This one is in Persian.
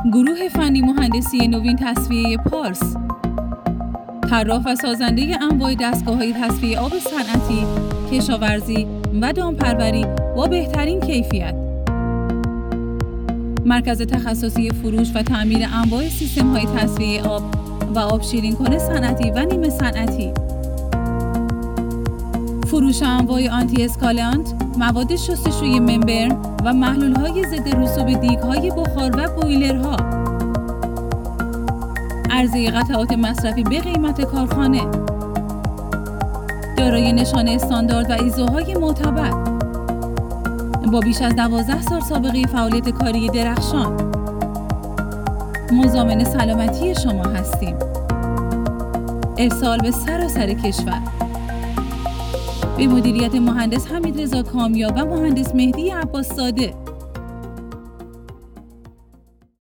گروه فنی مهندسی نوین تصفیه پارس، طراح و سازنده انواع دستگاه‌های تصفیه آب صنعتی، کشاورزی و دامپروری با بهترین کیفیت. مرکز تخصصی فروش و تعمیر انواع سیستم‌های تصفیه آب و آب شیرین‌کن صنعتی و نیمه صنعتی. فروش انواع آنتی اسکالانت، مواد شستشوی ممبرن و محلول‌های ضد رسوب دیگ‌های بخار و بویلرها. عرضه قطعات مصرفی به قیمت کارخانه. دارای نشان استاندارد و ایزوهای معتبر. با بیش از 12 سال سابقه فعالیت کاری درخشان. مضامن سلامتی شما هستیم. ارسال به سراسر کشور. به مدیریت مهندس حمیدرضا کامیاب و مهندس مهدی عباس زاده.